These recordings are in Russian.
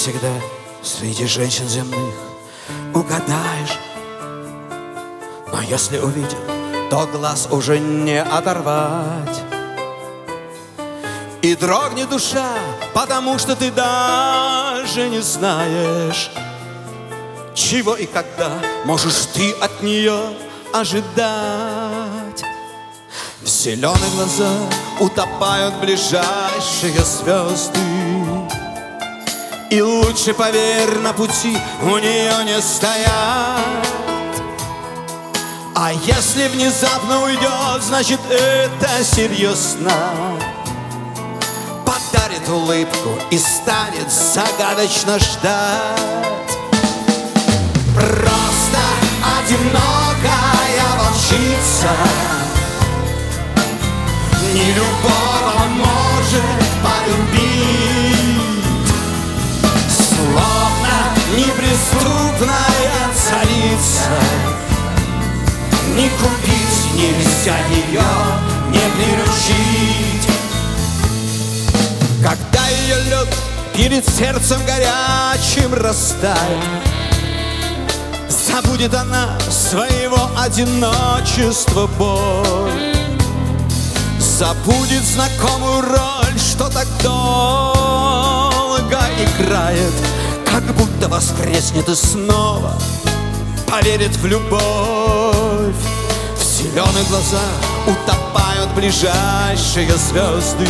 всегда среди женщин земных угадаешь. Но если увидел, то глаз уже не оторвать. И дрогнет душа, потому что ты даже не знаешь, чего и когда можешь ты от нее ожидать. В зеленых глазах утопают ближайшие звезды, и лучше, поверь, на пути у нее не стоять. А если внезапно уйдет, значит это серьезно. Подарит улыбку и станет загадочно ждать. Просто одинокая волчица не любого может полюбить, словно неприступная царица. Не купить нельзя ее, не приручить. Когда ее лед перед сердцем горячим растает, забудет она своего одиночества боль, забудет знакомую роль, что так долго играет, как будто воскреснет и снова поверит в любовь. В зеленых глазах утопают ближайшие звезды,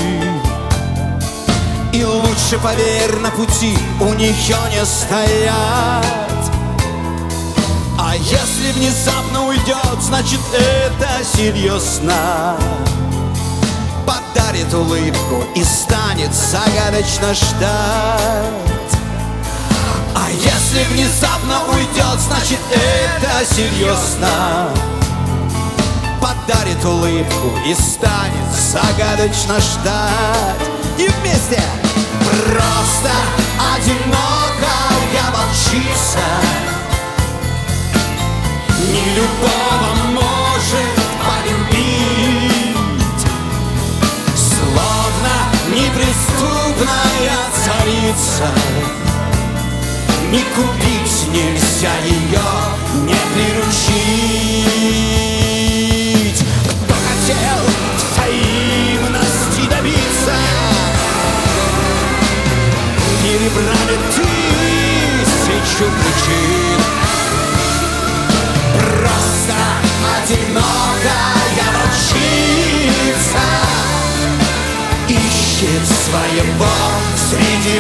и лучше, поверь, на пути у нее не стоять. А если внезапно уйдет, значит это серьезно. Подарит улыбку и станет загадочно ждать. А если внезапно уйдет, значит это серьезно. Подарит улыбку и станет загадочно ждать. И вместе! Просто одинокая волчица не любого может полюбить, словно неприступная царица. Не купить нельзя ее, не приручить. Кто хотел взаимности добиться, перебрали тысячу причин. Просто одинокая волчица ищет своего среди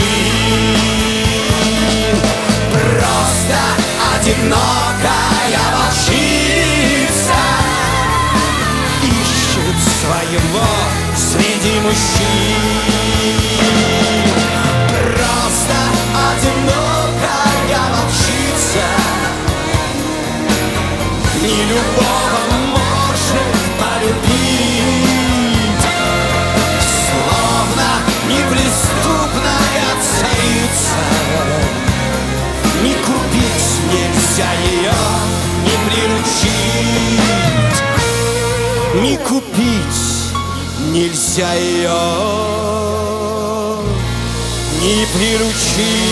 мужчин. Просто одинокая волчица ищет своего среди мужчин. Просто одинокая волчица не любого может полюбить, словно неприступная царица. Не купить нельзя ее, не приручить. Не купить нельзя ее, не приручить.